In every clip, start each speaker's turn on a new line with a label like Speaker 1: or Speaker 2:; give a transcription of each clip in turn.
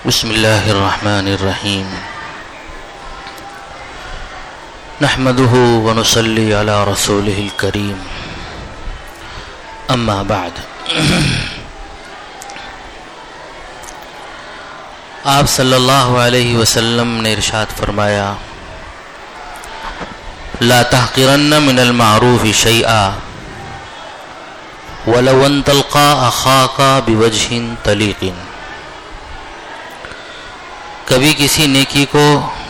Speaker 1: بسم اللہ الرحمن الرحیم نحمده ونصلی علی رسولہ الکریم اما بعد آپ صلی اللہ علیہ وسلم نے ارشاد فرمایا لا تحقرن من المعروف شیئا ولو ان تلقى اخاك بوجه طلیق، کبھی کسی نیکی کو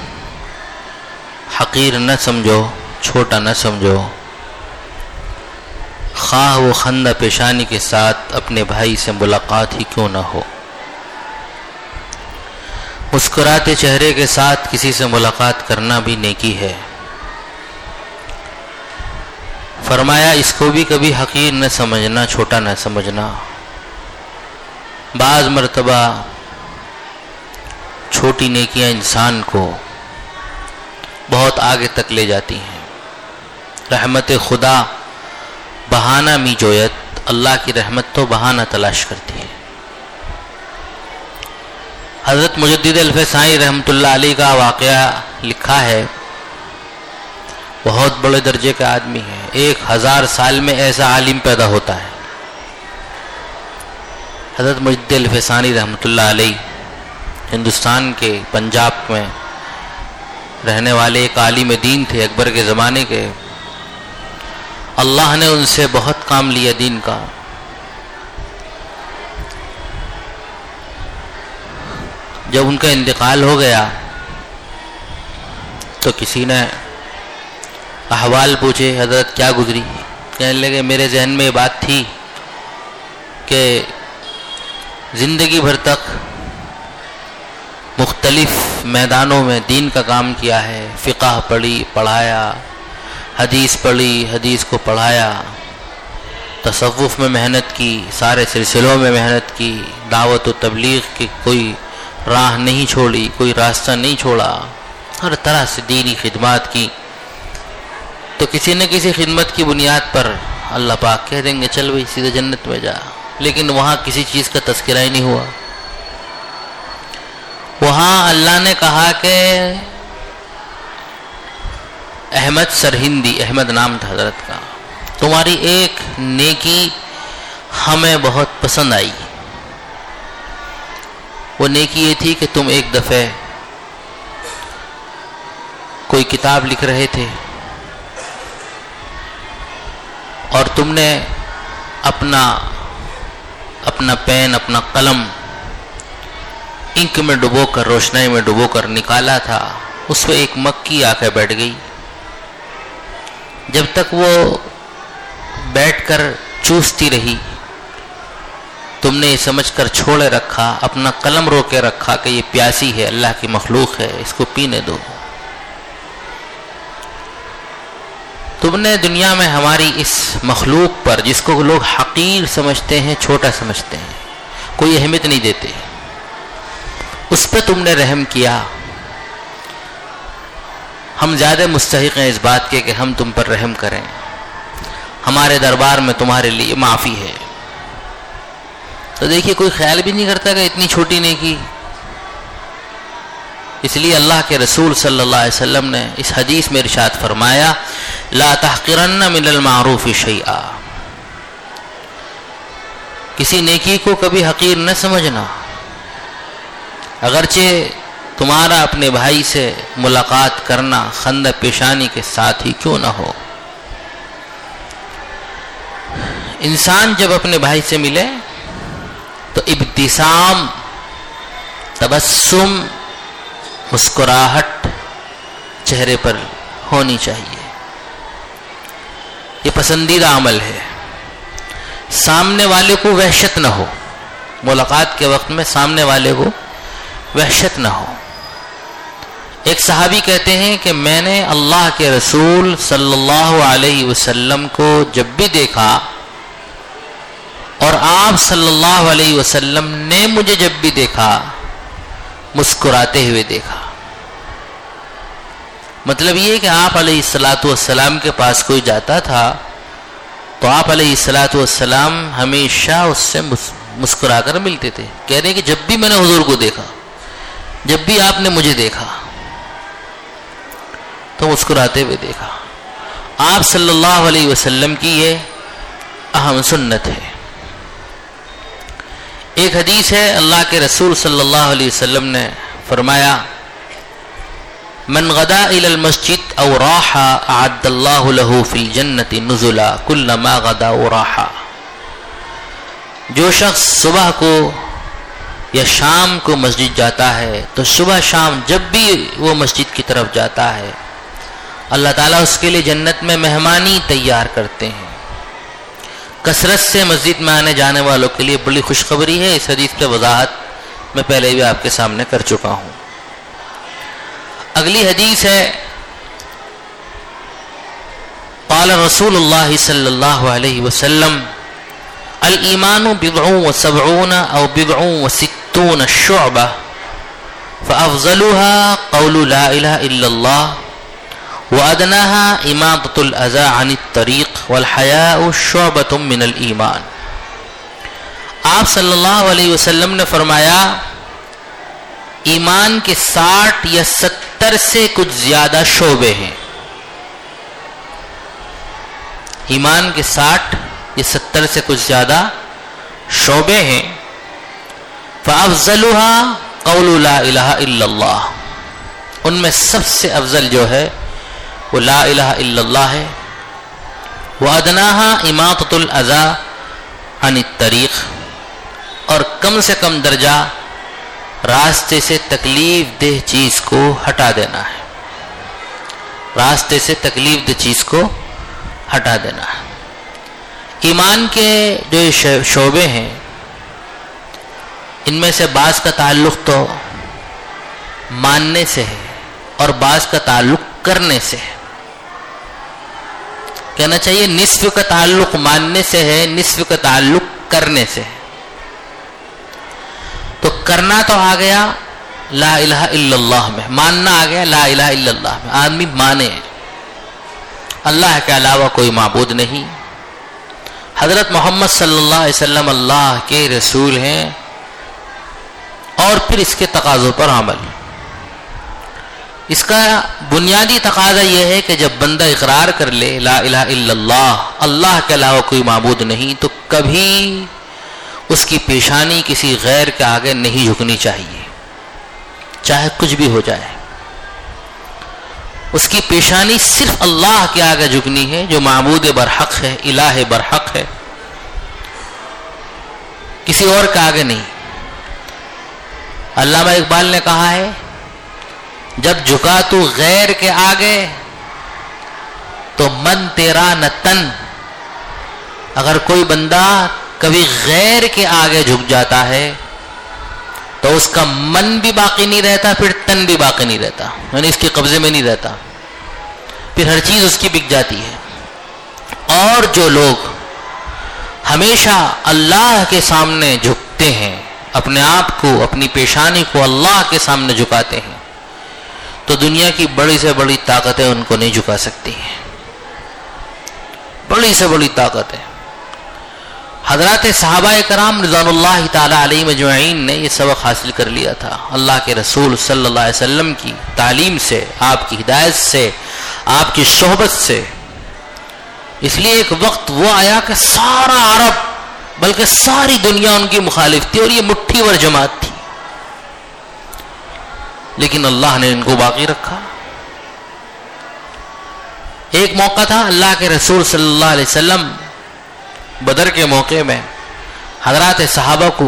Speaker 1: حقیر نہ سمجھو، چھوٹا نہ سمجھو، خواہ وہ خندہ پیشانی کے ساتھ اپنے بھائی سے ملاقات ہی کیوں نہ ہو۔ مسکراتے چہرے کے ساتھ کسی سے ملاقات کرنا بھی نیکی ہے۔ فرمایا اس کو بھی کبھی حقیر نہ سمجھنا، چھوٹا نہ سمجھنا۔ بعض مرتبہ چھوٹی نیکیاں انسان کو بہت آگے تک لے جاتی ہیں۔ رحمت خدا بہانہ می جویت، اللہ کی رحمت تو بہانہ تلاش کرتی ہے۔ حضرت مجدد الفسانی رحمۃ اللہ علیہ کا واقعہ لکھا ہے، بہت بڑے درجے کا آدمی ہے، 1000 سال میں ایسا عالم پیدا ہوتا ہے۔ حضرت مجدد الفسانی رحمۃ اللہ علیہ ہندوستان کے پنجاب میں رہنے والے ایک عالم دین تھے، اکبر کے زمانے کے۔ اللہ نے ان سے بہت کام لیا دین کا۔ جب ان کا انتقال ہو گیا تو کسی نے احوال پوچھے، حضرت کیا گزری؟ کہنے لگے میرے ذہن میں یہ بات تھی کہ زندگی بھر تک مختلف میدانوں میں دین کا کام کیا ہے، فقہ پڑھی، پڑھایا، حدیث پڑھی، حدیث کو پڑھایا، تصوف میں محنت کی، سارے سلسلوں میں محنت کی، دعوت و تبلیغ کی کوئی راہ نہیں چھوڑی، کوئی راستہ نہیں چھوڑا، ہر طرح سے دینی خدمات کی۔ تو کسی نہ کسی خدمت کی بنیاد پر اللہ پاک کہہ دیں گے چل بھائی سیدھے جنت میں جا، لیکن وہاں کسی چیز کا تذکرہ ہی نہیں ہوا۔ وہاں اللہ نے کہا کہ احمد سرہندی، احمد نام تھا حضرت کا، تمہاری ایک نیکی ہمیں بہت پسند آئی۔ وہ نیکی یہ تھی کہ تم ایک دفعہ کوئی کتاب لکھ رہے تھے اور تم نے اپنا پین، اپنا قلم انک میں ڈبو کر، روشنائی میں ڈبو کر نکالا تھا، اس پہ ایک مکھی آ کے بیٹھ گئی۔ جب تک وہ بیٹھ کر چوستی رہی تم نے یہ سمجھ کر چھوڑے رکھا، اپنا قلم روکے رکھا کہ یہ پیاسی ہے، اللہ کی مخلوق ہے، اس کو پینے دو۔ تم نے دنیا میں ہماری اس مخلوق پر، جس کو لوگ حقیر سمجھتے ہیں، چھوٹا سمجھتے ہیں، کوئی اہمیت نہیں دیتے، اس پہ تم نے رحم کیا۔ ہم زیادہ مستحق ہیں اس بات کے کہ ہم تم پر رحم کریں، ہمارے دربار میں تمہارے لیے معافی ہے۔ تو دیکھیے کوئی خیال بھی نہیں کرتا کہ اتنی چھوٹی نیکی۔ اس لیے اللہ کے رسول صلی اللہ علیہ وسلم نے اس حدیث میں ارشاد فرمایا لا تحقرن من المعروف شیئا، کسی نیکی کو کبھی حقیر نہ سمجھنا، اگرچہ تمہارا اپنے بھائی سے ملاقات کرنا خندہ پیشانی کے ساتھ ہی کیوں نہ ہو۔ انسان جب اپنے بھائی سے ملے تو ابتسام، تبسم، مسکراہٹ چہرے پر ہونی چاہیے۔ یہ پسندیدہ عمل ہے۔ سامنے والے کو وحشت نہ ہو، ملاقات کے وقت میں سامنے والے کو وحشت نہ ہو۔ ایک صحابی کہتے ہیں کہ میں نے اللہ کے رسول صلی اللہ علیہ وسلم کو جب بھی دیکھا اور آپ صلی اللہ علیہ وسلم نے مجھے جب بھی دیکھا مسکراتے ہوئے دیکھا۔ مطلب یہ کہ آپ علیہ الصلاۃ والسلام کے پاس کوئی جاتا تھا تو آپ علیہ الصلاۃ والسلام ہمیشہ اس سے مسکرا کر ملتے تھے۔ کہہ رہے کہ جب بھی میں نے حضور کو دیکھا جب بھی آپ نے مجھے دیکھا تو مسکراتے ہوئے دیکھا. آپ صلی اللہ علیہ وسلم کی یہ اہم سنت ہے. ایک حدیث ہے اللہ کے رسول صلی اللہ علیہ وسلم نے فرمایا من غدا الى المسجد او راح اعد اللہ له فی الجنة نزلا كلما غدا وراح. جو شخص صبح کو یا شام کو مسجد جاتا ہے تو صبح شام جب بھی وہ مسجد کی طرف جاتا ہے اللہ تعالیٰ اس کے لیے جنت میں مہمانی تیار کرتے ہیں. کثرت سے مسجد میں آنے جانے والوں کے لیے بڑی خوشخبری ہے. اس حدیث پہ وضاحت میں پہلے بھی آپ کے سامنے کر چکا ہوں. اگلی حدیث ہے قال رسول اللہ صلی اللہ علیہ وسلم الایمان بضع وسبعون او بضع وستون شعبہ فافضلها قول لا الہ الا اللہ وَأَدْنَاهَا إِمَاطَةُ الْأَذَى عَنِ الطَّرِيقِ وَالْحَيَاءُ شُعْبَةٌ مِّنَ الْإِيمَانِ. آپ صلی اللہ علیہ وسلم نے فرمایا ایمان کے 60 یا 70 سے کچھ زیادہ شعبے ہیں. ایمان کے 60 یا 70 سے کچھ زیادہ شعبے ہیں. فَأَفْضَلُهَا قَوْلُ لَا إِلَهَ إِلَّا اللَّهِ. ان میں سب سے افضل جو ہے وہ لا الہ الا اللہ ہے. وَأَدْنَاهَا إِمَاطَةُ الْأَذَى عَنِ الطَّرِيقِ. اور کم سے کم درجہ راستے سے تکلیف دہ چیز کو ہٹا دینا ہے. راستے سے تکلیف دہ چیز کو ہٹا دینا ہے. ایمان کے جو شعبے ہیں ان میں سے بعض کا تعلق تو ماننے سے ہے اور بعض کا تعلق کرنے سے ہے. کہنا چاہیے نصف کا تعلق ماننے سے ہے, نصف کا تعلق کرنے سے ہے. تو کرنا تو آ گیا لا الہ الا اللہ میں, ماننا آ گیا لا الہ الا اللہ میں. آدمی مانے اللہ کے علاوہ کوئی معبود نہیں, حضرت محمد صلی اللہ علیہ وسلم اللہ کے رسول ہیں, اور پھر اس کے تقاضوں پر عمل. اس کا بنیادی تقاضا یہ ہے کہ جب بندہ اقرار کر لے لا الہ الا اللہ, اللہ کے علاوہ کوئی معبود نہیں, تو کبھی اس کی پیشانی کسی غیر کے آگے نہیں جھکنی چاہیے, چاہے کچھ بھی ہو جائے. اس کی پیشانی صرف اللہ کے آگے جھکنی ہے جو معبود برحق ہے, الہ برحق ہے, کسی اور کے آگے نہیں. علامہ اقبال نے کہا ہے جب جھکا تو غیر کے آگے تو من تیرا نہ تن. اگر کوئی بندہ کبھی غیر کے آگے جھک جاتا ہے تو اس کا من بھی باقی نہیں رہتا, پھر تن بھی باقی نہیں رہتا, یعنی اس کے قبضے میں نہیں رہتا, پھر ہر چیز اس کی بک جاتی ہے. اور جو لوگ ہمیشہ اللہ کے سامنے جھکتے ہیں, اپنے آپ کو, اپنی پیشانی کو اللہ کے سامنے جھکاتے ہیں, تو دنیا کی بڑی سے بڑی طاقتیں ان کو نہیں جھکا سکتی ہیں, بڑی سے بڑی طاقتیں. حضرات صحابہ کرام رضوان اللہ تعالی علیہ مجمعین نے یہ سبق حاصل کر لیا تھا اللہ کے رسول صلی اللہ علیہ وسلم کی تعلیم سے, آپ کی ہدایت سے, آپ کی صحبت سے. اس لیے ایک وقت وہ آیا کہ سارا عرب بلکہ ساری دنیا ان کی مخالف تھی اور یہ مٹھی ور جماعت تھی, لیکن اللہ نے ان کو باقی رکھا. ایک موقع تھا اللہ کے رسول صلی اللہ علیہ وسلم بدر کے موقع میں حضرات صحابہ کو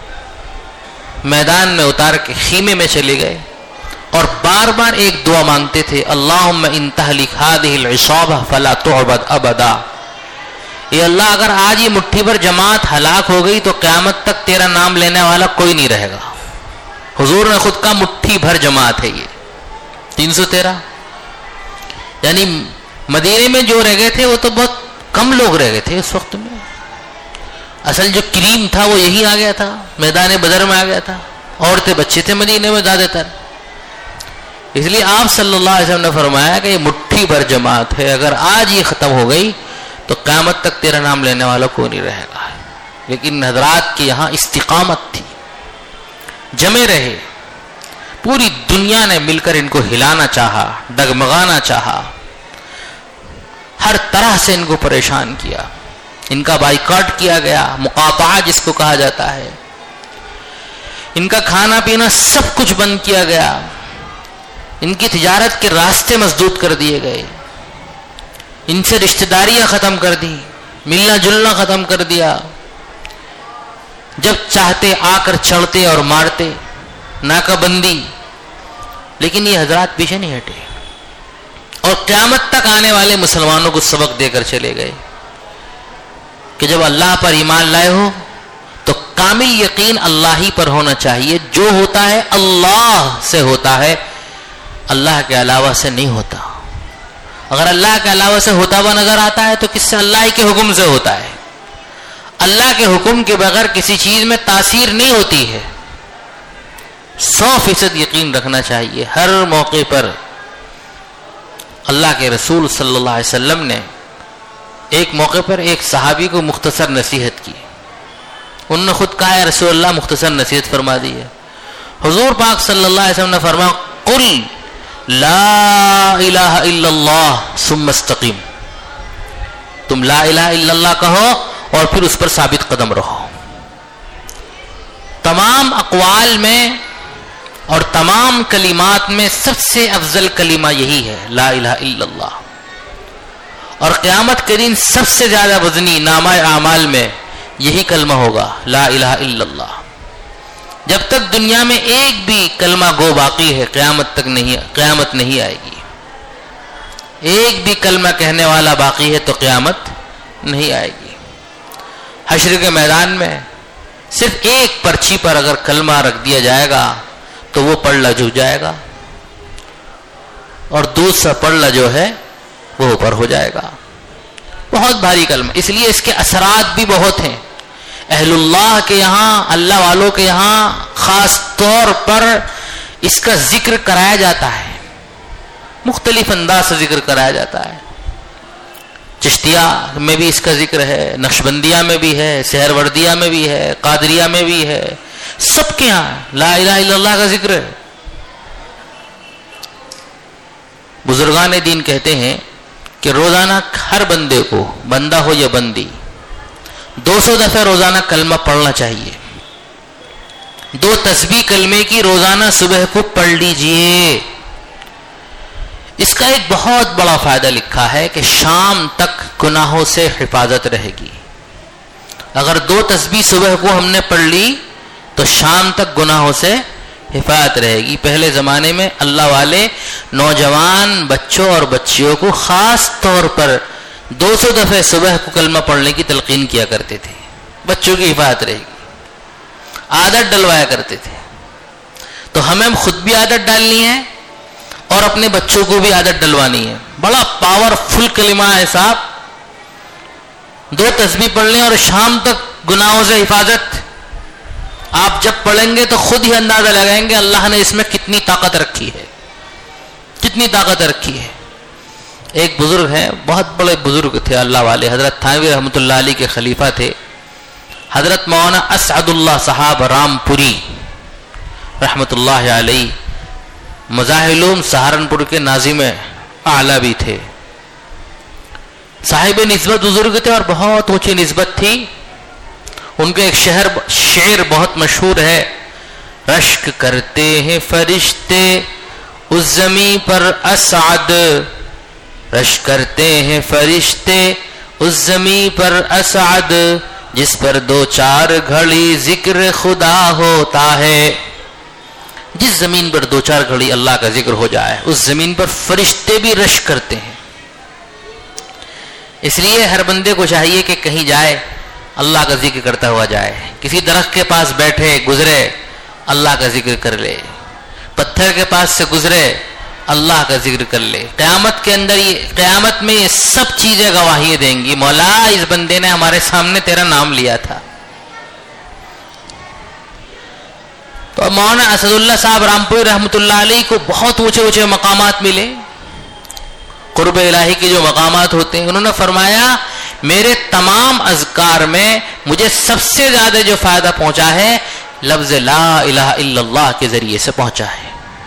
Speaker 1: میدان میں اتار کے خیمے میں چلے گئے اور بار بار ایک دعا مانگتے تھے, اللہم ان تہلک ہذہ العصابہ فلا تعبد ابدا. اے اللہ اگر آج یہ مٹھی بھر جماعت ہلاک ہو گئی تو قیامت تک تیرا نام لینے والا کوئی نہیں رہے گا. حضور نے خود کا مٹھی بھر جماعت ہے یہ 313, یعنی مدینے میں جو رہ گئے تھے وہ تو بہت کم لوگ رہ گئے تھے اس وقت میں. اصل جو کریم تھا وہ یہی آ گیا تھا, میدان بدر میں آ گیا تھا, عورتیں بچے تھے مدینے میں زیادہ تر. اس لیے آپ صلی اللہ علیہ وسلم نے فرمایا کہ یہ مٹھی بھر جماعت ہے, اگر آج یہ ختم ہو گئی تو قیامت تک تیرا نام لینے والا کوئی نہیں رہے گا. لیکن حضرات کے یہاں استقامت تھی, جمے رہے, پوری دنیا نے مل کر ان کو ہلانا چاہا، ڈگمگانا چاہا، ہر طرح سے ان کو پریشان کیا، ان کا بائیکاٹ کیا گیا، مقاطعہ جس کو کہا جاتا ہے، ان کا کھانا پینا سب کچھ بند کیا گیا، ان کی تجارت کے راستے مسدود کر دیے گئے، ان سے رشتہ داریاں ختم کر دی، ملنا جلنا ختم کر دیا، جب چاہتے آ کر چڑھتے اور مارتے، ناکہ بندی، لیکن یہ حضرات پیچھے نہیں ہٹے اور قیامت تک آنے والے مسلمانوں کو سبق دے کر چلے گئے کہ جب اللہ پر ایمان لائے ہو تو کامل یقین اللہ ہی پر ہونا چاہیے، جو ہوتا ہے اللہ سے ہوتا ہے، اللہ کے علاوہ سے نہیں ہوتا۔ اگر اللہ کے علاوہ سے ہوتا ہوا نظر آتا ہے تو کس سے؟ اللہ کے حکم سے ہوتا ہے۔ اللہ کے حکم کے بغیر کسی چیز میں تاثیر نہیں ہوتی ہے۔ 100% یقین رکھنا چاہیے ہر موقع پر۔ اللہ کے رسول صلی اللہ علیہ وسلم نے ایک موقع پر ایک صحابی کو مختصر نصیحت کی، انہوں نے خود کہا ہے رسول اللہ مختصر نصیحت فرما دی ہے۔ حضور پاک صلی اللہ علیہ وسلم نے فرمایا قل لا الہ الا اللہ ثم استقیم، تم لا الہ الا اللہ کہو اور پھر اس پر ثابت قدم رہو۔ تمام اقوال میں اور تمام کلمات میں سب سے افضل کلمہ یہی ہے لا الہ الا اللہ، اور قیامت کے دن سب سے زیادہ وزنی نامہ اعمال میں یہی کلمہ ہوگا لا الہ الا اللہ۔ جب تک دنیا میں ایک بھی کلمہ گو باقی ہے قیامت نہیں آئے گی۔ ایک بھی کلمہ کہنے والا باقی ہے تو قیامت نہیں آئے گی۔ حشر کے میدان میں صرف ایک پرچی پر اگر کلمہ رکھ دیا جائے گا تو وہ پڑھلا جھک جائے گا اور دوسرا پڑھلا جو ہے وہ اوپر ہو جائے گا۔ بہت بھاری کلمہ، اس لیے اس کے اثرات بھی بہت ہیں۔ اہل اللہ کے یہاں، اللہ والوں کے یہاں خاص طور پر اس کا ذکر کرایا جاتا ہے، مختلف انداز سے ذکر کرایا جاتا ہے۔ چشتیہ میں بھی اس کا ذکر ہے، نقشبندیہ میں بھی ہے، سہروردیہ میں بھی ہے، قادریہ میں بھی ہے، سب کے یہاں لا الہ الا اللہ کا ذکر ہے۔ بزرگان دین کہتے ہیں کہ روزانہ ہر بندے کو، بندہ ہو یا بندی، 200 دفعہ روزانہ کلمہ پڑھنا چاہیے۔ 2 تسبیح کلمے کی روزانہ صبح کو پڑھ لیجئے۔ اس کا ایک بہت بڑا فائدہ لکھا ہے کہ شام تک گناہوں سے حفاظت رہے گی۔ اگر 2 تسبیح صبح کو ہم نے پڑھ لی تو شام تک گناہوں سے حفاظت رہے گی۔ پہلے زمانے میں اللہ والے نوجوان بچوں اور بچیوں کو خاص طور پر 200 دفعہ صبح کو کلمہ پڑھنے کی تلقین کیا کرتے تھے، بچوں کی حفاظت رہے گی، عادت ڈلوایا کرتے تھے۔ تو ہمیں خود بھی عادت ڈالنی ہے اور اپنے بچوں کو بھی عادت ڈلوانی ہے۔ بڑا پاورفل کلمہ ہے صاحب، 2 تسبیح پڑھ لیں اور شام تک گناہوں سے حفاظت۔ آپ جب پڑھیں گے تو خود ہی اندازہ لگائیں گے اللہ نے اس میں کتنی طاقت رکھی ہے، کتنی طاقت رکھی ہے۔ ایک بزرگ ہیں، بہت بڑے بزرگ تھے اللہ والے، حضرت تھانوی رحمۃ اللہ علیہ کے خلیفہ تھے، حضرت مولانا اسعد اللہ صاحب رام پوری رحمۃ اللہ علیہ، مظاہر علوم سہارنپور کے ناظم اعلیٰ بھی تھے، صاحب نسبت بزرگ تھے اور بہت اونچی نسبت تھی۔ ان کا ایک شعر بہت مشہور ہے، رشک کرتے ہیں فرشتے اس زمین پر اسعد، رشک کرتے ہیں فرشتے اس زمین پر اسعد، جس پر 2-4 گھڑی ذکر خدا ہوتا ہے۔ جس زمین پر 2-4 گھڑی اللہ کا ذکر ہو جائے اس زمین پر فرشتے بھی رشک کرتے ہیں۔ اس لیے ہر بندے کو چاہیے کہ کہیں جائے اللہ کا ذکر کرتا ہوا جائے، کسی درخت کے پاس بیٹھے گزرے اللہ کا ذکر کر لے، پتھر کے پاس سے گزرے اللہ کا ذکر کر لے۔ قیامت میں یہ سب چیزیں گواہی دیں گی، مولا اس بندے نے ہمارے سامنے تیرا نام لیا تھا۔ تو مولانا اسد اللہ صاحب رامپوری رحمۃ اللہ علیہ کو بہت اونچے مقامات ملے، قرب الہی کے جو مقامات ہوتے ہیں۔ انہوں نے فرمایا میرے تمام اذکار میں مجھے سب سے زیادہ جو فائدہ پہنچا ہے لفظ لا الہ الا اللہ کے ذریعے سے پہنچا ہے۔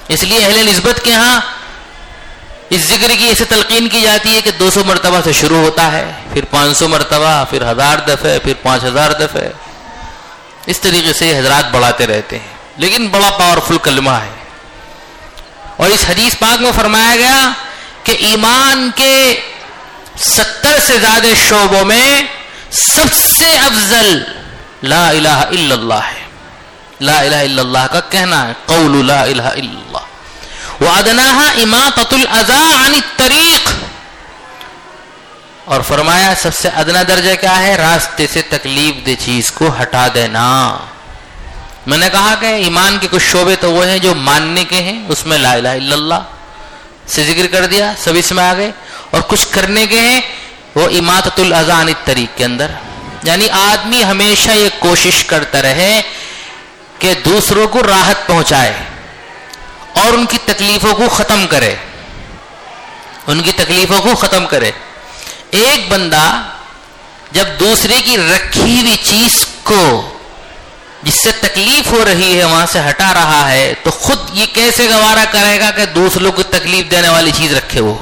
Speaker 1: اس لیے اہل نسبت کے ہاں اس ذکر کی ایسے تلقین کی جاتی ہے کہ 200 مرتبہ سے شروع ہوتا ہے، پھر 500 مرتبہ، پھر 1000 دفعہ، پھر 5000 دفعہ. اس طریقے سے حضرات بڑھاتے رہتے ہیں، لیکن بڑا پاورفل کلمہ ہے. اور اس حدیث پاک میں فرمایا گیا کہ ایمان کے 70 سے زیادہ شعبوں میں سب سے افضل لا الہ الا اللہ ہے. لا الہ الا اللہ کا کہنا ہے، قول لا الہ الا اللہ. وَأَدْنَاهَا إِمَاطَةُ الْأَذَىٰ عَنِ الطَّرِيقِ، اور فرمایا سب سے ادنا درجہ کیا ہے؟ راستے سے تکلیف دہ چیز کو ہٹا دینا. میں نے کہا کہ ایمان کے کچھ شعبے تو وہ ہیں جو ماننے کے ہیں، اس میں لا الہ الا اللہ سے ذکر کر دیا، سب اس میں آ گئے. اور کچھ کرنے کے ہیں، وہ اماطۃ الاذی عن الطریق کے اندر. یعنی آدمی ہمیشہ یہ کوشش کرتا رہے کہ دوسروں کو راحت پہنچائے اور ان کی تکلیفوں کو ختم کرے، ان کی تکلیفوں کو ختم کرے. ایک بندہ جب دوسرے کی رکھی ہوئی چیز کو جس سے تکلیف ہو رہی ہے وہاں سے ہٹا رہا ہے تو خود یہ کیسے گوارا کرے گا کہ دوسروں کو تکلیف دینے والی چیز رکھے وہ.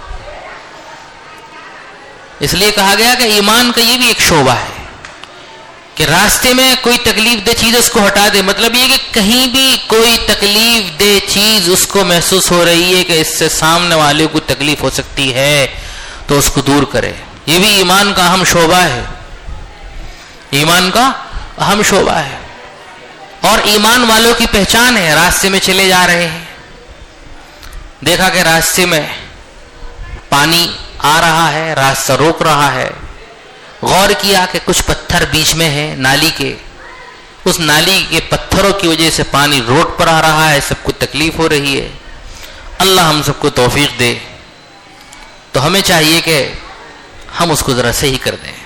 Speaker 1: اس لیے کہا گیا کہ ایمان کا یہ بھی ایک شعبہ ہے کہ راستے میں کوئی تکلیف دہ چیز اس کو ہٹا دے. مطلب یہ کہ کہیں بھی کوئی تکلیف دہ چیز اس کو محسوس ہو رہی ہے کہ اس سے سامنے والے کو تکلیف ہو سکتی ہے تو اس کو دور کرے. یہ بھی ایمان کا اہم شعبہ ہے، ایمان کا اہم شعبہ ہے. اور ایمان والوں کی پہچان ہے، راستے میں چلے جا رہے ہیں، دیکھا کہ راستے میں پانی آ رہا ہے، راستہ روک رہا ہے، غور کیا کہ کچھ پتھر بیچ میں ہیں نالی کے، اس نالی کے پتھروں کی وجہ سے پانی روڈ پر آ رہا ہے، سب کو تکلیف ہو رہی ہے. اللہ ہم سب کو توفیق دے. تو ہمیں چاہیے کہ ہم اس کو ذرا صحیح کر دیں.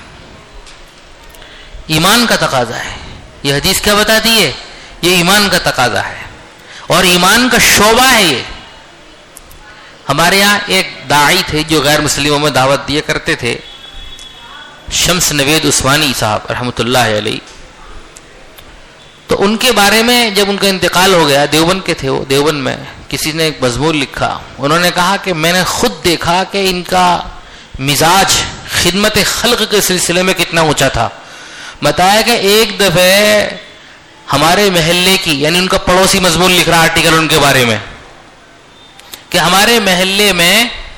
Speaker 1: ایمان کا تقاضا ہے. یہ حدیث کیا بتاتی ہے؟ یہ ایمان کا تقاضا ہے اور ایمان کا شعبہ ہے. یہ ہمارے یہاں ایک داعی تھے جو غیر مسلموں میں دعوت دیا کرتے تھے، شمس نوید عثمانی صاحب رحمۃ اللہ علیہ. تو ان کے بارے میں جب ان کا انتقال ہو گیا، دیوبند کے تھے وہ، دیوبند میں کسی نے ایک مضمون لکھا. انہوں نے کہا کہ میں نے خود دیکھا کہ ان کا مزاج خدمت خلق کے سلسلے میں کتنا اونچا تھا. بتایا کہ ایک دفعہ ہمارے محلے کی، یعنی ان کا پڑوسی مضمون لکھ رہا آرٹیکل ان کے بارے میں، کہ ہمارے محلے میں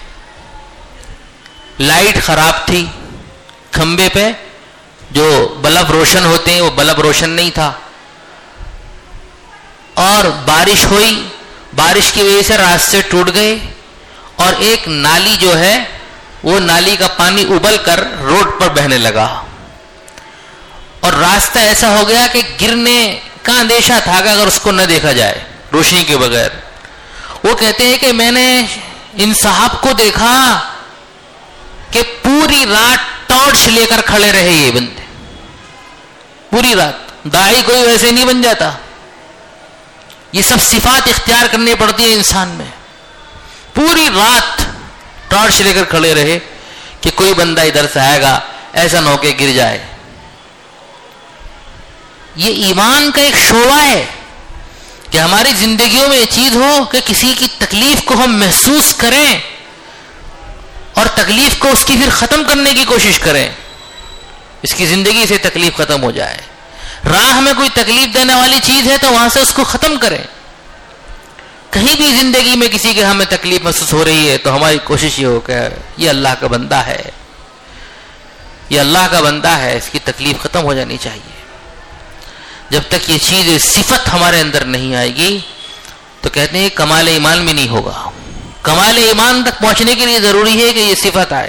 Speaker 1: لائٹ خراب تھی، کھمبے پہ جو بلب روشن ہوتے ہیں وہ بلب روشن نہیں تھا، اور بارش ہوئی، بارش کی وجہ سے راستے ٹوٹ گئے اور ایک نالی جو ہے وہ نالی کا پانی ابل کر روڈ پر بہنے لگا اور راستہ ایسا ہو گیا کہ گرنے کا اندیشہ تھا کہ اگر اس کو نہ دیکھا جائے روشنی کے بغیر. وہ کہتے ہیں کہ میں نے ان صاحب کو دیکھا کہ پوری رات ٹارچ لے کر کھڑے رہے یہ بندے، پوری رات. داعی کوئی ویسے نہیں بن جاتا، یہ سب صفات اختیار کرنی پڑتی ہے انسان میں. پوری رات ٹارچ لے کر کھڑے رہے کہ کوئی بندہ ادھر سے آئے گا ایسا نہ ہو کے گر جائے. یہ ایمان کا ایک شعبہ ہے کہ ہماری زندگیوں میں یہ چیز ہو کہ کسی کی تکلیف کو ہم محسوس کریں اور تکلیف کو اس کی پھر ختم کرنے کی کوشش کریں، اس کی زندگی سے تکلیف ختم ہو جائے. راہ میں کوئی تکلیف دینے والی چیز ہے تو وہاں سے اس کو ختم کریں. کہیں بھی زندگی میں کسی کے ہمیں تکلیف محسوس ہو رہی ہے تو ہماری کوشش یہ ہو کہ یہ اللہ کا بندہ ہے، یہ اللہ کا بندہ ہے، اس کی تکلیف ختم ہو جانی چاہیے. جب تک یہ چیز صفت ہمارے اندر نہیں آئے گی تو کہتے ہیں کمال ایمان بھی نہیں ہوگا. کمال ایمان تک پہنچنے کے لیے ضروری ہے کہ یہ صفت آئے.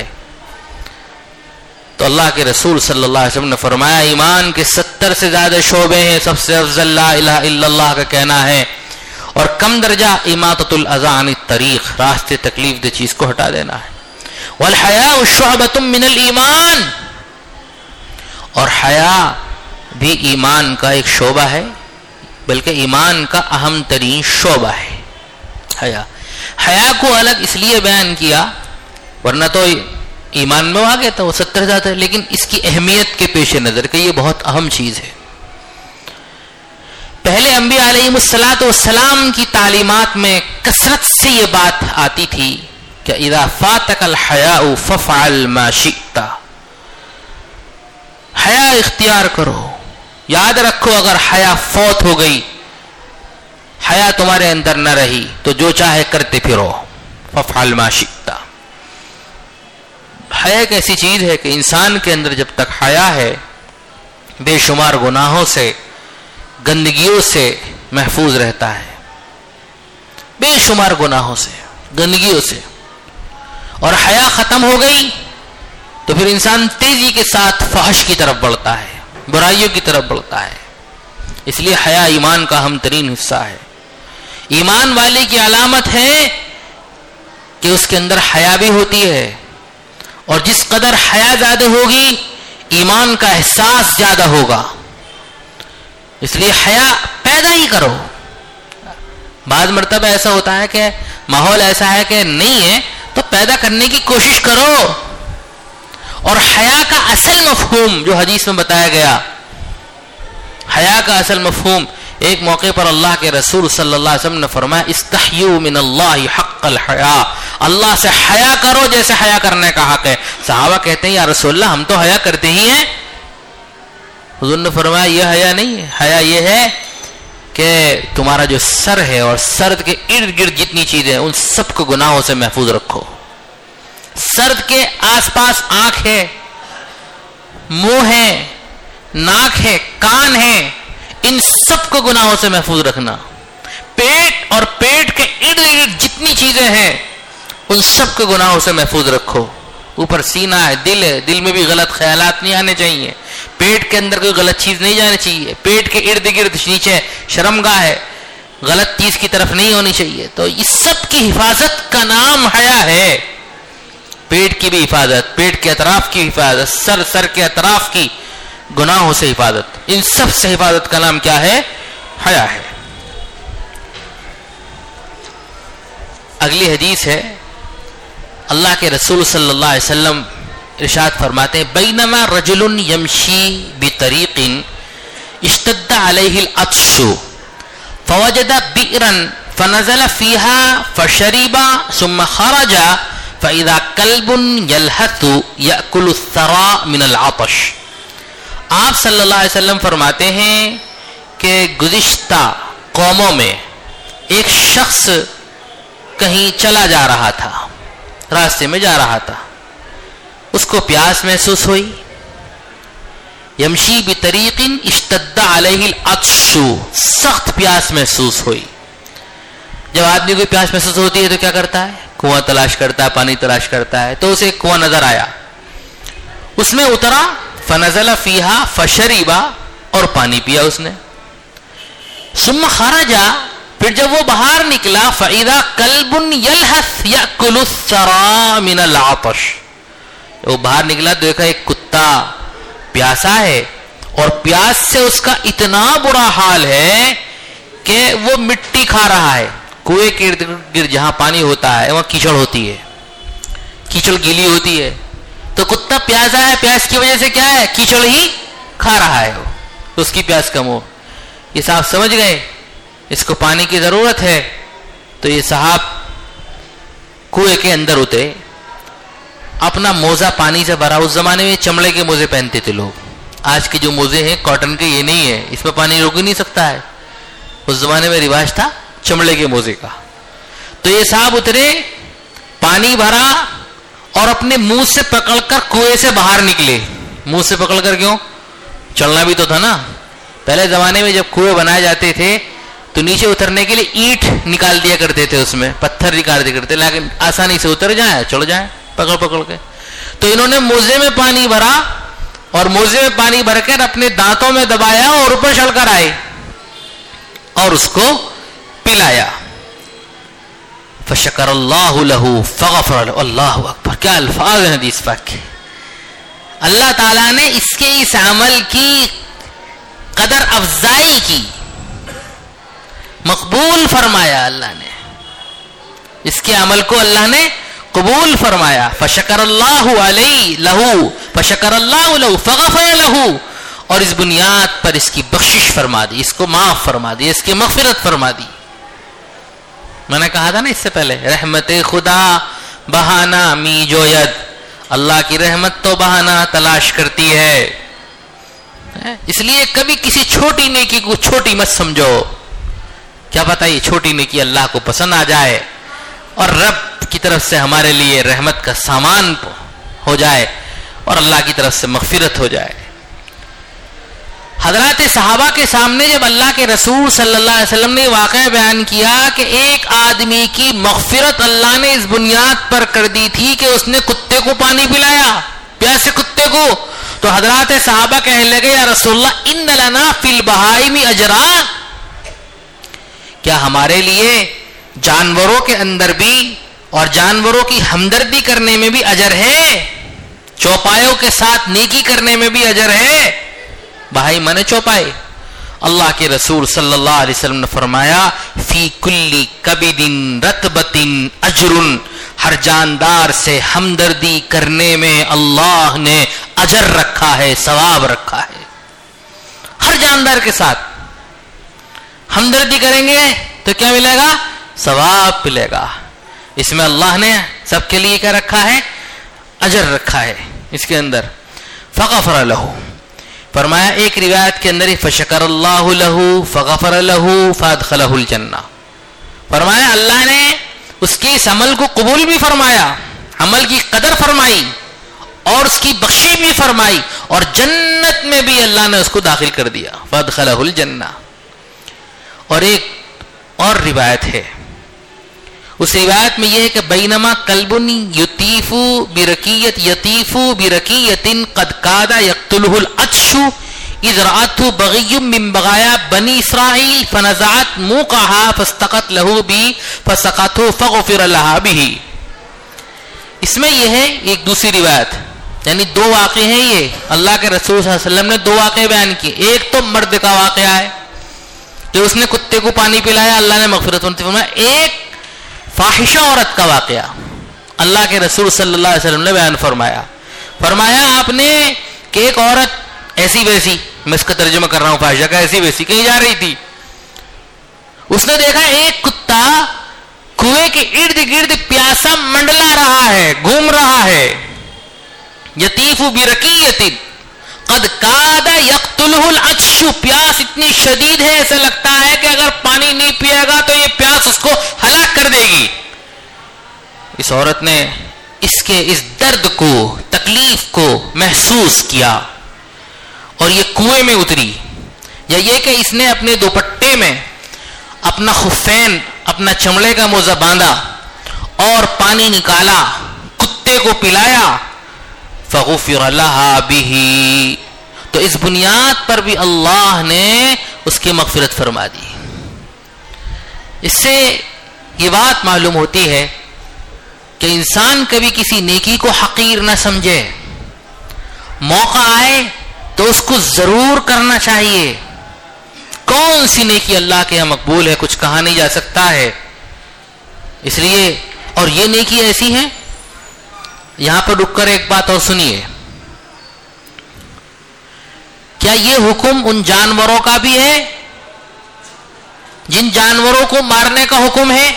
Speaker 1: تو اللہ کے رسول صلی اللہ علیہ وسلم نے فرمایا ایمان کے 70 سے زیادہ شعبے ہیں، سب سے افضل لا الہ الا اللہ کا کہنا ہے، اور کم درجہ اماطۃ الاذی عن الطریق، راستے تکلیف دہ چیز کو ہٹا دینا ہے. والحیاء شعبۃ من الایمان، اور حیا بھی ایمان کا ایک شعبہ ہے، بلکہ ایمان کا اہم ترین شعبہ ہے. حیا کو الگ اس لیے بیان کیا، ورنہ تو ایمان میں آ گیا تھا وہ 70 جاتا ہے، لیکن اس کی اہمیت کے پیش نظر کہ یہ بہت اہم چیز ہے. پہلے انبیاء علیہم السلام کی تعلیمات میں کثرت سے یہ بات آتی تھی کہ اذا فاتک الحیاء فافعل ما شئت، حیا اختیار کرو. یاد رکھو اگر حیا فوت ہو گئی، حیا تمہارے اندر نہ رہی تو جو چاہے کرتے پھرو. فافعل ما شئت. حیا ایک ایسی چیز ہے کہ انسان کے اندر جب تک حیا ہے بے شمار گناہوں سے، گندگیوں سے محفوظ رہتا ہے، بے شمار گناہوں سے، گندگیوں سے. اور حیا ختم ہو گئی تو پھر انسان تیزی کے ساتھ فحش کی طرف بڑھتا ہے، برائیوں کی طرف بڑھتا ہے. اس لیے حیا ایمان کا اہم ترین حصہ ہے. ایمان والے کی علامت ہے کہ اس کے اندر حیا بھی ہوتی ہے، اور جس قدر حیا زیادہ ہوگی ایمان کا احساس زیادہ ہوگا. اس لیے حیا پیدا ہی کرو. بعض مرتبہ ایسا ہوتا ہے کہ ماحول ایسا ہے کہ نہیں ہے تو پیدا کرنے کی کوشش کرو. اور حیا کا اصل مفہوم جو حدیث میں بتایا گیا، حیا کا اصل مفہوم، ایک موقع پر اللہ کے رسول صلی اللہ علیہ وسلم نے فرمایا استحیوا من اللہ حق الحیا، اللہ سے حیا کرو جیسے حیا کرنے کا حق ہے. صحابہ کہتے ہیں یا رسول اللہ ہم تو حیا کرتے ہی ہیں. حضور نے فرمایا یہ حیا نہیں ہے، حیا یہ ہے کہ تمہارا جو سر ہے اور سر کے ارد گرد جتنی چیزیں ہیں ان سب کو گناہوں سے محفوظ رکھو. سر کے آس پاس آنکھ ہے، منہ ہے، ناک ہے، کان ہے، ان سب کو گناہوں سے محفوظ رکھنا. پیٹ اور پیٹ کے ارد گرد جتنی چیزیں ہیں ان سب کو گناہوں سے محفوظ رکھو. اوپر سینہ ہے، دل میں بھی غلط خیالات نہیں آنے چاہیے، پیٹ کے اندر کوئی غلط چیز نہیں جانی چاہیے، پیٹ کے ارد گرد نیچے شرمگاہ ہے، غلط چیز کی طرف نہیں ہونی چاہیے. تو اس سب کی حفاظت کا نام حیا ہے. پیٹ کی بھی حفاظت، پیٹ کے اطراف کی حفاظت، سر کے اطراف کی گناہوں سے حفاظت، ان سب سے حفاظت کا نام کیا ہے؟ حیا ہے. اگلی حدیث ہے، اللہ کے رسول صلی اللہ علیہ وسلم ارشاد فرماتے ہیں بینما رجل یمشی بطریق اشتد علیہ العطش فوجد بئرا فنزل فيها فشرب ثم خرج فإذا كلب يلهث يأكل الثرى من العطش. آپ صلی اللہ علیہ وسلم فرماتے ہیں کہ گزشتہ قوموں میں ایک شخص کہیں چلا جا رہا تھا، راستے میں جا رہا تھا، اس کو پیاس محسوس ہوئی. یمشی بطریق اشتد علیہ العطش، سخت پیاس محسوس ہوئی. جب آدمی کو پیاس محسوس ہوتی ہے تو کیا کرتا ہے؟ کنواں تلاش کرتا ہے، پانی تلاش کرتا ہے. تو اسے کنواں نظر آیا، اس میں اترا، فنزل فیہا فشربا، اور پانی پیا اس نے. ثم خرج، پھر جب وہ باہر نکلا، فاذا کلب یلہث یاکل الثرى من العطش، وہ باہر نکلا دیکھا ایک کتا پیاسا ہے، اور پیاس سے اس کا اتنا برا حال ہے کہ وہ مٹی کھا رہا ہے. کنویں کے ارد گرد جہاں پانی ہوتا ہے وہاں کیچڑ ہوتی ہے، کیچڑ گیلی ہوتی ہے، تو کتا پیاسا ہے، پیاس کی وجہ سے کیا ہے؟ کیچڑ ہی کھا رہا ہے، وہ اس کی پیاس کم ہو. یہ صاحب سمجھ گئے اس کو پانی کی ضرورت ہے. تو یہ صاحب کنویں کے اندر اترے، اپنا موزہ پانی سے بھرا. اس زمانے میں چمڑے کے موزے پہنتے تھے لوگ، آج کے جو موزے ہیں کاٹن کے یہ نہیں ہے، اس میں پانی روک ہی نہیں سکتا ہے. اس زمانے میں رواج تھا چمڑے کے موزے کا. تو یہ صاحب اترے، پانی بھرا اور اپنے منہ سے پکڑ کر کنویں سے باہر نکلے. منہ سے پکڑ کر کیوں؟ چلنا بھی تو تھا نا. پہلے زمانے میں جب کنویں بنائے جاتے تھے تو نیچے اترنے کے لیے اینٹ نکال دیا کرتے تھے، اس میں پتھر نکال دیا کرتے، لیکن آسانی سے اتر جائیں، چڑھ جائیں پکڑ پکڑ کے. تو انہوں نے موزے میں پانی بھرا اور موزے میں پانی بھر کر اپنے دانتوں میں دبایا اور اوپر چڑھ کر آئے اور اس کو پلایا. فشکر اللہ لہ فغفر لہ. اللہ اکبر، کیا الفاظ ہیں حدیث پاک کے. اللہ تعالیٰ نے اس کے اس عمل کی قدر افزائی کی، مقبول فرمایا. اللہ نے اس کے عمل کو اللہ نے قبول فرمایا. فشکر اللہ علیہ لہ، فشکر اللہ لہ فغفر لہ، اور اس بنیاد پر اس کی بخشش فرما دی، اس کو معاف فرما دی، اس کی مغفرت فرما دی۔ میں نے کہا تھا نا اس سے پہلے، رحمت خدا بہانہ می جوید، اللہ کی رحمت تو بہانہ تلاش کرتی ہے۔ اس لیے کبھی کسی چھوٹی نیکی کو چھوٹی مت سمجھو، کیا پتہ یہ چھوٹی نیکی اللہ کو پسند آ جائے اور رب کی طرف سے ہمارے لیے رحمت کا سامان ہو جائے اور اللہ کی طرف سے مغفرت ہو جائے۔ حضرات صحابہ کے سامنے جب اللہ کے رسول صلی اللہ علیہ وسلم نے واقعہ بیان کیا کہ ایک آدمی کی مغفرت اللہ نے اس بنیاد پر کر دی تھی کہ اس نے کتے کو پانی پلایا، پیاسے کتے کو، تو حضرات صحابہ کہنے لگے یا رسول اللہ ان لنا فی البہائم اجرا، کیا ہمارے لیے جانوروں کے اندر بھی اور جانوروں کی ہمدردی کرنے میں بھی اجر ہے؟ چوپایوں کے ساتھ نیکی کرنے میں بھی اجر ہے؟ بھائی مانے چوپائے۔ اللہ کے رسول صلی اللہ علیہ وسلم نے فرمایا فی کل کبد رطبۃ اجر، ہر جاندار سے ہمدردی کرنے میں اللہ نے اجر رکھا ہے، ثواب رکھا ہے۔ ہر جاندار کے ساتھ ہمدردی کریں گے تو کیا ملے گا؟ ثواب ملے گا۔ اس میں اللہ نے سب کے لیے کیا رکھا ہے؟ اجر رکھا ہے اس کے اندر۔ فغفر لہ، فرمایا ایک روایت کے اندر فشکر اللہ لہ فغفر لہ فادخلہ الجنہ، فرمایا اللہ نے اس کے اس عمل کو قبول بھی فرمایا، عمل کی قدر فرمائی اور اس کی بخشش بھی فرمائی، اور جنت میں بھی اللہ نے اس کو داخل کر دیا، فادخلہ الجنہ۔ اور ایک اور روایت ہے، اس روایت میں یہ ہے کہ بینما کلب یطیف برکیۃ قد کاد یقتلہ العطش اذ رأته بغی من بغایا بنی اسرائیل فنزعت موقعها فاستقت له بی فسقته فغفر لها به۔ اس میں یہ ہے ایک دوسری روایت، یعنی دو واقعے ہیں، یہ اللہ کے رسول صلی اللہ علیہ وسلم نے دو واقعے بیان کیے۔ ایک تو مرد کا واقعہ ہے کہ اس نے کتے کو پانی پلایا، اللہ نے مغفرت فرمایا۔ ایک فاحشہ عورت کا واقعہ اللہ کے رسول صلی اللہ علیہ وسلم نے بیان فرمایا آپ نے کہ ایک عورت ایسی ویسی، میں اس کا ترجمہ کر رہا ہوں فاحشہ کا، ایسی ویسی کہیں جا رہی تھی، اس نے دیکھا ایک کتا کنویں کے ارد گرد پیاسا منڈلا رہا ہے، گھوم رہا ہے، یطیف برکیۃ قد کاد یقتلہ العطش، پیاس اتنی شدید ہے ایسا لگتا ہے کہ اگر پانی نہیں پیے گا تو یہ پیاس اس کو ہلاک کر دے گی۔ اس عورت نے اس درد کو، تکلیف کو محسوس کیا اور یہ کنویں میں اتری، یا یہ کہ اس نے اپنے دوپٹے میں اپنا خفین، اپنا چمڑے کا موزہ باندھا اور پانی نکالا، کتے کو پلایا، فغفر لها به، تو اس بنیاد پر بھی اللہ نے اس کی مغفرت فرما دی۔ اس سے یہ بات معلوم ہوتی ہے کہ انسان کبھی کسی نیکی کو حقیر نہ سمجھے، موقع آئے تو اس کو ضرور کرنا چاہیے۔ کون سی نیکی اللہ کے یہاں مقبول ہے کچھ کہا نہیں جا سکتا ہے، اس لیے اور یہ نیکی ایسی ہے، یہاں پر رک کر ایک بات اور سنیے، کیا یہ حکم ان جانوروں کا بھی ہے جن جانوروں کو مارنے کا حکم ہے؟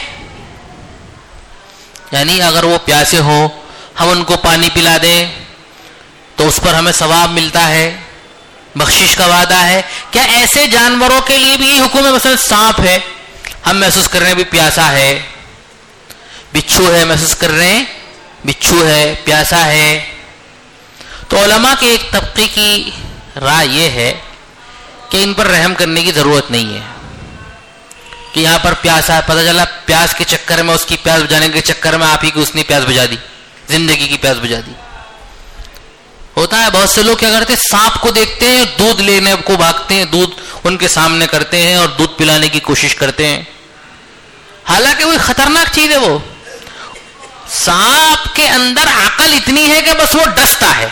Speaker 1: یعنی اگر وہ پیاسے ہوں ہم ان کو پانی پلا دیں تو اس پر ہمیں ثواب ملتا ہے، بخشش کا وعدہ ہے۔ کیا ایسے جانوروں کے لیے بھی یہ حکم ہے؟ مثلا سانپ ہے، ہم محسوس کر رہے ہیں بھی پیاسا ہے، بچھو ہے محسوس کر رہے ہیں بچھو ہے، پیاسا ہے، تو علماء کے ایک طبقے کی رائے یہ ہے کہ ان پر رحم کرنے کی ضرورت نہیں ہے، کہ یہاں پر پیاسا ہے، پتہ چلا پیاس کے چکر میں، اس کی پیاس بجانے کے چکر میں آپ ہی کی اس نے پیاس بجا دی، زندگی کی پیاس بجا دی۔ ہوتا ہے بہت سے لوگ کیا کرتے ہیں، سانپ کو دیکھتے ہیں دودھ لینے کو بھاگتے ہیں، دودھ ان کے سامنے کرتے ہیں اور دودھ پلانے کی کوشش کرتے ہیں، حالانکہ وہ خطرناک چیز ہے۔ وہ سانپ کے اندر عقل اتنی ہے کہ بس وہ ڈستا ہے،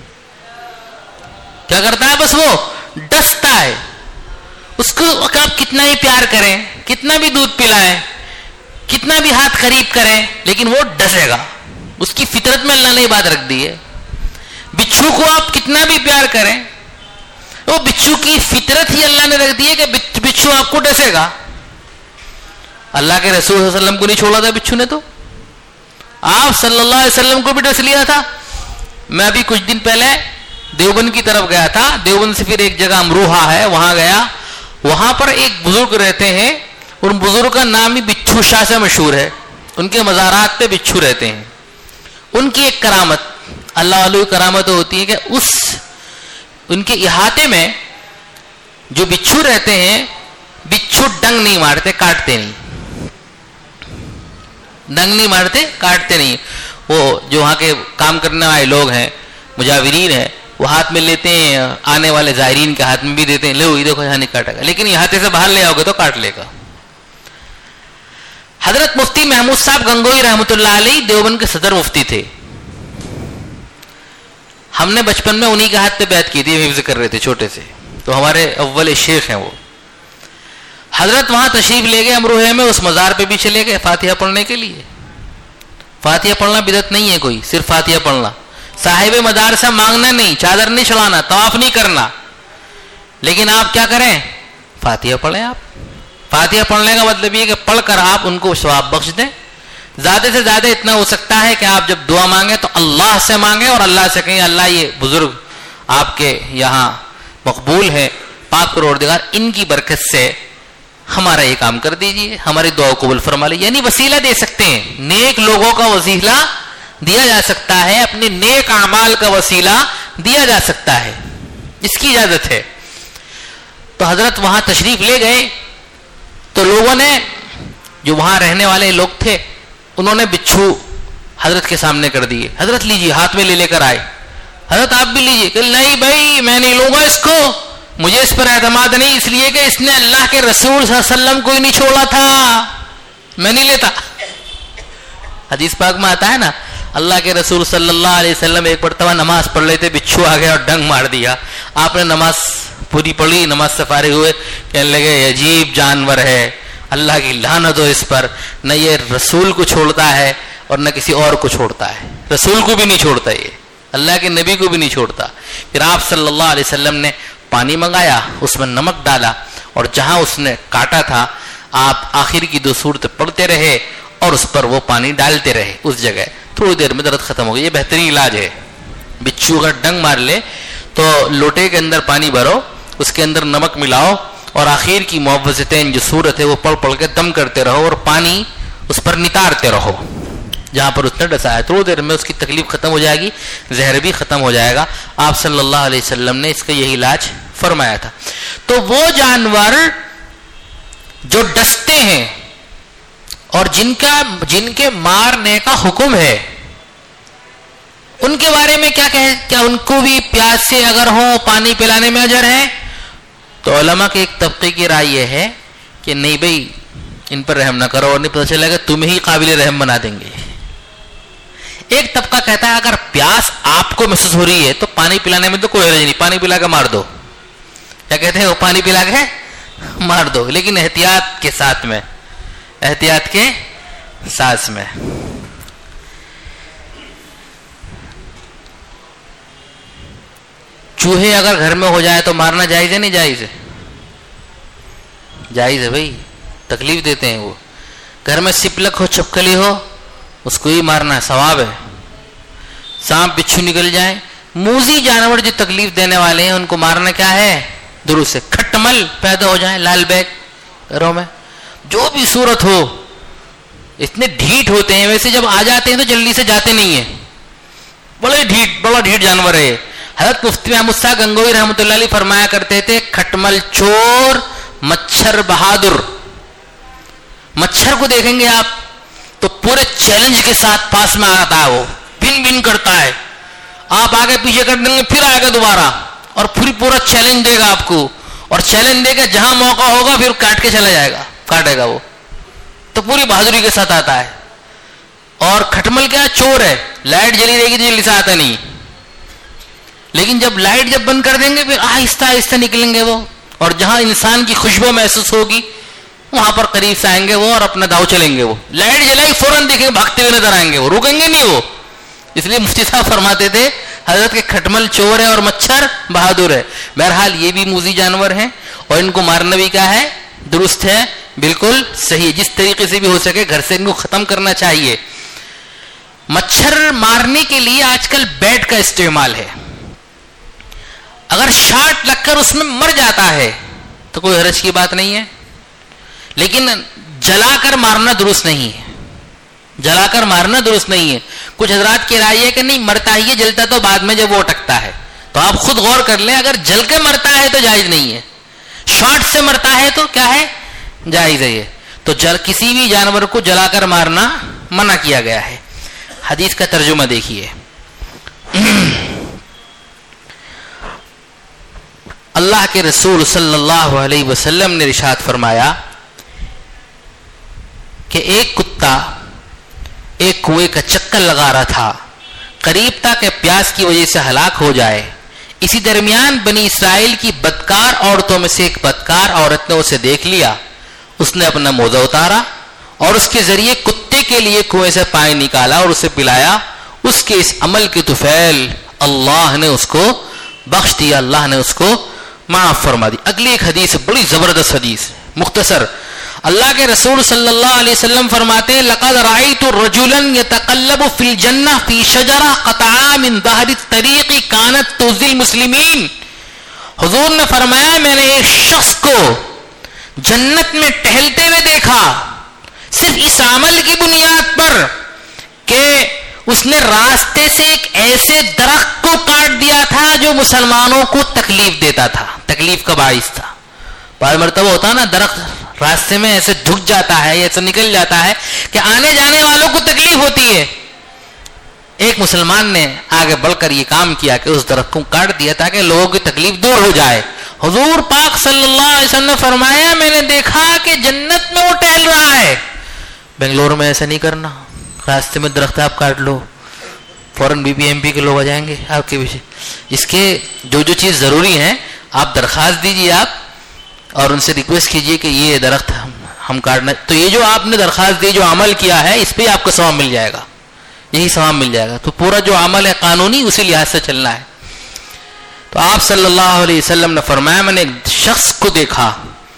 Speaker 1: کیا کرتا ہے، بس وہ ڈستا ہے، اس کو آپ کتنا ہی پیار کریں، کتنا بھی دودھ پلائیں، کتنا بھی ہاتھ قریب کریں، لیکن وہ ڈسے گا، اس کی فطرت میں اللہ نے یہ بات رکھ دی ہے۔ بچھو کو آپ کتنا بھی پیار کریں، تو بچھو کی فطرت ہی اللہ نے رکھ دی ہے کہ بچھو آپ کو ڈسے گا. اللہ کے رسول صلی اللہ علیہ وسلم کو نہیں چھوڑا تھا بچھو نے, تو آپ صلی اللہ علیہ وسلم کو بھی ڈس لیا تھا. میں ابھی کچھ دن پہلے دیوبند کی طرف گیا تھا. دیوبند سے پھر ایک جگہ امروہہ ہے, وہاں گیا. وہاں پر ایک بزرگ رہتے ہیں, ان بزرگ کا نام ہی بچھو شاہ سے مشہور ہے. ان کے مزارات پہ بچھو رہتے ہیں. ان کی ایک کرامت, اللہ علیہ کرامت ہوتی ہے کہ ان کے احاطے میں جو بچھو رہتے ہیں, بچھو ڈنگ نہیں مارتے, کاٹتے نہیں. ڈنگ نہیں مارتے, کاٹتے نہیں. وہ جو وہاں کے کام کرنے والے لوگ ہیں, مجاورین ہیں, وہ ہاتھ میں لیتے ہیں, آنے والے زائرین کے ہاتھ میں بھی دیتے ہیں, لے وہی دیکھو یہاں نہیں کاٹے گا, لیکن احاطے سے باہر لے آؤ گے تو کاٹ لے گا. حضرت مفتی محمود صاحب گنگوئی رحمۃ اللہ علیہ دیوبند کے صدر مفتی تھے. ہم نے بچپن میں انہی کے ہاتھ پہ بیعت کی تھی, حفظ کر رہے تھے چھوٹے سے, تو ہمارے اول شیخ ہیں وہ. حضرت وہاں تشریف لے گئے امروہے میں, اس مزار پہ بھی چلے گئے فاتحہ پڑھنے کے لیے. فاتحہ پڑھنا بدعت نہیں ہے کوئی, صرف فاتحہ پڑھنا. صاحب مدار سے مانگنا نہیں, چادر نہیں چڑھانا, طواف نہیں کرنا, لیکن آپ کیا کریں, فاتحہ پڑھیں. آپ فاتحہ پڑھنے کا مطلب یہ کہ پڑھ کر آپ ان کو ثواب بخش دیں. زیادہ سے زیادہ اتنا ہو سکتا ہے کہ آپ جب دعا مانگیں تو اللہ سے مانگیں اور اللہ سے کہیں اللہ یہ بزرگ آپ کے یہاں مقبول ہے, پاک پروردگار ان کی برکت سے ہمارا یہ کام کر دیجئے, ہماری دعا قبول فرما لیجیے. یعنی وسیلہ دے سکتے ہیں, نیک لوگوں کا وسیلہ دیا جا سکتا ہے, اپنے نیک اعمال کا وسیلہ دیا جا سکتا ہے, اس کی اجازت ہے. تو حضرت وہاں تشریف لے گئے, تو لوگوں نے, جو وہاں رہنے والے لوگ تھے, انہوں نے بچھو حضرت کے سامنے کر دیے. حضرت لیجیے, ہاتھ میں لے کر آئے. حضرت آپ بھی لیجیے. کہ نہیں بھائی میں نہیں لوں گا اس کو, مجھے اس پر اعتماد نہیں, اس لیے کہ اس نے اللہ کے رسول صلی اللہ علیہ وسلم کو ہی نہیں چھوڑا تھا, میں نہیں لیتا. حدیث پاک میں آتا ہے نا, اللہ کے رسول صلی اللہ علیہ وسلم ایک مرتبہ نماز پڑھ رہے تھے, بچھو آ گیا اور ڈنگ مار دیا. آپ نے نماز پوری پڑھی, نماز سے فارغ ہوئے, کہنے لگے یہ عجیب جانور ہے, اللہ کی لعنت ہو اس پر, نہ یہ رسول کو چھوڑتا ہے اور نہ کسی اور کو چھوڑتا ہے. رسول کو بھی نہیں چھوڑتا, یہ اللہ کے نبی کو بھی نہیں چھوڑتا. پھر آپ صلی اللہ علیہ وسلم نے پانی منگایا, اس میں نمک ڈالا, اور جہاں اس نے کاٹا تھا آپ آخر کی 2 سورت پڑھتے رہے اور اس پر وہ پانی ڈالتے رہے اس جگہ. تھوڑی دیر میں درد ختم ہو گئی. یہ بہترین علاج ہے. بچھو اگر ڈنگ مار لے تو لوٹے کے اندر پانی بھرو, اس کے اندر نمک ملاؤ, اور آخر کی معوذتین جو سورت ہے وہ پڑھ پڑھ کے دم کرتے رہو, اور پانی اس پر نتارتے رہو جہاں پر اس نے ڈسا ہے. تھوڑی دیر میں اس کی تکلیف ختم ہو جائے گی, زہر بھی ختم ہو جائے گا. آپ صلی اللہ علیہ وسلم نے اس کا یہی علاج فرمایا تھا. تو وہ جانور جو ڈستے ہیں اور جن کے مارنے کا حکم ہے, ان کے بارے میں کیا ان کو بھی پیاس سے اگر ہو پانی پلانے میں اجر ہے؟ تو علماء کے ایک طبقے کی رائے یہ ہے کہ نہیں بھائی ان پر رحم نہ کرو, اور نہیں پتہ چلے گا تمہیں ہی قابل رحم بنا دیں گے. ایک طبقہ کہتا ہے اگر پیاس آپ کو محسوس ہو رہی ہے تو پانی پلانے میں تو کوئی حرج نہیں, پانی پلا کے مار دو. کیا کہتے ہیں, وہ پانی پلا کے مار دو, لیکن احتیاط کے ساتھ میں, احتیاط کے ساتھ میں. چوہے اگر گھر میں ہو جائے تو مارنا جائز ہے نہیں جائز ہے؟ جائز ہے بھائی, تکلیف دیتے ہیں وہ. گھر میں سپلک ہو چپکلی ہو اس کو ہی مارنا ہے, ثواب ہے. سانپ بچھو نکل جائیں, موذی جانور جو تکلیف دینے والے ہیں ان کو مارنا کیا ہے, درست ہے. کھٹمل پیدا ہو جائیں, لال بیگ گھروں میں, جو بھی صورت ہو, اتنے ڈھیٹ ہوتے ہیں, ویسے جب آ جاتے ہیں تو جلدی سے جاتے نہیں ہیں, بڑا ڈھیٹ جانور ہے. حضرت مفتی محمود صاحب گنگوئی رحمۃ اللہ علیہ فرمایا کرتے تھے کھٹمل چور مچھر بہادر. مچھر کو دیکھیں گے آپ تو پورے چیلنج کے ساتھ پاس میں آتا ہے, وہ بن بن کرتا ہے, آپ آگے پیچھے کر دیں گے پھر آئے گا دوبارہ, اور پھر پورا چیلنج دے گا آپ کو, اور چیلنج دے کے جہاں موقع ہوگا پھر کاٹ کے چلا جائے گا, کاٹے گا وہ. تو پوری بہادری کے ساتھ آتا ہے. اور کھٹمل کیا چور ہے, لائٹ جلی رہے گی تو جلدی سے آتا نہیں, لیکن جب لائٹ جب بند کر دیں گے پھر آہستہ آہستہ نکلیں گے وہ, اور جہاں انسان کی خوشبو محسوس ہوگی وہاں پر قریب سے آئیں گے وہ اور اپنا داؤ چلیں گے. وہ لائٹ جلائی فوراً دیکھیں گے, بھاگتے ہوئے نظر آئیں گے, وہ رکیں گے نہیں وہ. اس لیے مفتی صاحب فرماتے تھے حضرت کے کھٹمل چور ہے اور مچھر بہادر ہے. بہرحال یہ بھی موذی جانور ہیں اور ان کو مارنا بھی کیا ہے؟ درست ہے, بالکل صحیح, جس طریقے سے بھی ہو سکے گھر سے ان کو ختم کرنا چاہیے. مچھر مارنے کے لیے آج کل بیٹ کا استعمال ہے. اگر شاٹ لگ کر اس میں مر جاتا ہے تو کوئی حرج کی بات نہیں ہے, لیکن جلا کر مارنا درست نہیں ہے. جلا کر مارنا درست نہیں ہے. کچھ حضرات کی رائے ہے کہ نہیں مرتا ہی ہے, جلتا تو بعد میں جب وہ اٹکتا ہے. تو آپ خود غور کر لیں, اگر جل کے مرتا ہے تو جائز نہیں ہے, شاٹ سے مرتا ہے تو کیا ہے؟ جائز ہے. تو کسی بھی جانور کو جلا کر مارنا منع کیا گیا ہے. حدیث کا ترجمہ دیکھیے. اللہ کے رسول صلی اللہ علیہ وسلم نے ارشاد فرمایا کہ ایک کتا ایک کنویں کا چکر لگا رہا تھا, قریب تھا کہ پیاس کی وجہ سے ہلاک ہو جائے. اسی درمیان بنی اسرائیل کی بدکار عورتوں میں سے ایک بدکار عورت نے اسے دیکھ لیا. اس نے اپنا موزہ اتارا اور اس کے ذریعے کتے کے لیے کنویں سے پانی نکالا اور اسے پلایا. اس کے اس عمل کی طفیل اللہ نے اس کو بخش دیا, اللہ نے اس کو معاف فرما دی. اگلی ایک حدیث بڑی زبردست حدیث, مختصر. اللہ کے رسول صلی اللہ علیہ وسلم فرماتے ہیں لقد رأيت رجلا يتقلب في الجنة في شجرة قطعها من ظهر الطريق كانت تؤذي المسلمين. حضور نے فرمایا میں نے ایک شخص کو جنت میں ٹہلتے ہوئے دیکھا صرف اس عمل کی بنیاد پر کہ اس نے راستے سے ایک ایسے درخت کو کاٹ دیا تھا جو مسلمانوں کو تکلیف دیتا تھا, تکلیف کا باعث تھا. بعض مرتبہ ہوتا نا درخت راستے میں ایسے جھک جاتا ہے, ایسے نکل جاتا ہے کہ آنے جانے والوں کو تکلیف ہوتی ہے. ایک مسلمان نے آگے بڑھ کر یہ کام کیا کہ اس درخت کو کاٹ دیا تاکہ لوگوں کی تکلیف دور ہو جائے. حضور پاک صلی اللہ علیہ وسلم نے فرمایا میں نے دیکھا کہ جنت میں وہ ٹہل رہا ہے. بنگلور میں ایسا نہیں کرنا, راستے میں درخت آپ کاٹ لو, فوراً بی پی ایم پی کے لوگ آ جائیں گے آپ کے پیچھے. اس کے جو چیز ضروری ہیں آپ درخواست دیجیے آپ اور ان سے ریکویسٹ کیجئے کہ یہ درخت ہم کاٹنا. تو یہ جو آپ نے درخواست دی, جو عمل کیا ہے, اس پہ آپ کو ثواب مل جائے گا, یہی ثواب مل جائے گا. تو پورا جو عمل ہے قانونی اسی لحاظ سے چلنا ہے. تو آپ صلی اللہ علیہ وسلم نے فرمایا میں نے ایک شخص کو دیکھا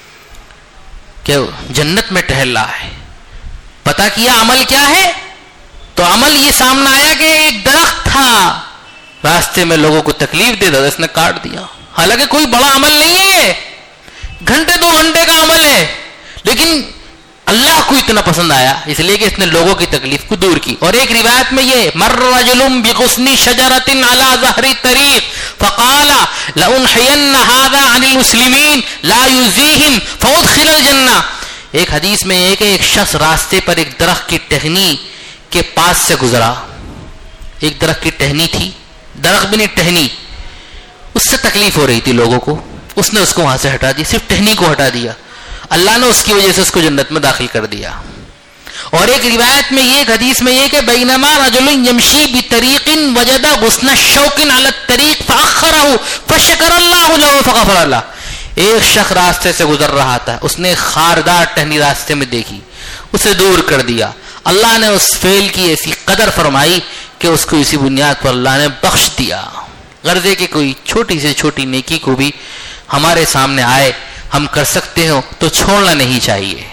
Speaker 1: کہ جنت میں ٹہل رہا ہے. پتا کیا عمل کیا ہے, تو عمل یہ سامنے آیا کہ ایک درخت تھا راستے میں لوگوں کو تکلیف دے رہا, اس نے کاٹ دیا. حالانکہ کوئی بڑا عمل نہیں ہے, گھنٹے 2 گھنٹے کا عمل ہے, لیکن اللہ کو اتنا پسند آیا اس لیے کہ اس نے لوگوں کی تکلیف کو دور کی. اور ایک روایت میں یہ مر رجل بغصن شجرۃ علی ظہر الطریق فقال لأنحین هذا عن المسلمین لا یؤذیہم فادخل الجنہ. ایک حدیث میں یہ کہ ایک شخص راستے پر ایک درخت کی ٹہنی کے پاس سے گزرا. ایک درخت کی ٹہنی تھی, درخت بھی نہیں ٹہنی, اس سے تکلیف ہو رہی تھی لوگوں کو, اس نے اس کو وہاں سے ہٹا دیا, صرف ٹہنی کو ہٹا دیا. اللہ نے اس کی وجہ سے اس کو جنت میں داخل کر دیا. اور ایک روایت میں یہ, ایک حدیث میں یہ کہ بینما رجل یمشی بطریق وجد غصن شوک علی الطریق فاخرہ فشکر اللہ له فغفر له. ایک شخص راستے سے گزر رہا تھا, اس نے خاردار ٹہنی راستے میں دیکھی, اسے دور کر دیا. اللہ نے اس فعل کی ایسی قدر فرمائی کہ اس کو اسی بنیاد پر اللہ نے بخش دیا. غرض کہ کوئی چھوٹی سے چھوٹی نیکی کو بھی ہمارے سامنے آئے, ہم کر سکتے ہو تو چھوڑنا نہیں چاہیے.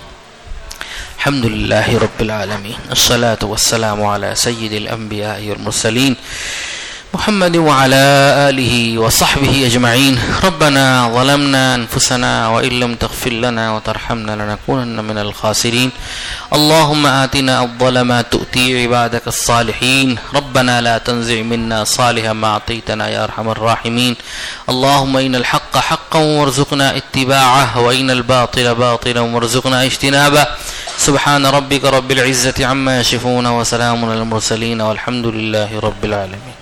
Speaker 1: الحمدللہ رب العالمین, الصلاۃ والسلام علی سید الانبیاء والمرسلین محمد وعلى آله وصحبه أجمعين. ربنا ظلمنا أنفسنا وإن لم تغفر لنا وترحمنا لنكونن من الخاسرين. اللهم آتنا أفضل ما تؤتي عبادك الصالحين. ربنا لا تنزع منا صالحا ما أعطيتنا يا أرحم الراحمين. اللهم إن الحق حقا وارزقنا اتباعه وإن الباطل باطلا وارزقنا اجتنابه. سبحان ربك رب العزة عما يصفون وسلام على المرسلين والحمد لله رب العالمين.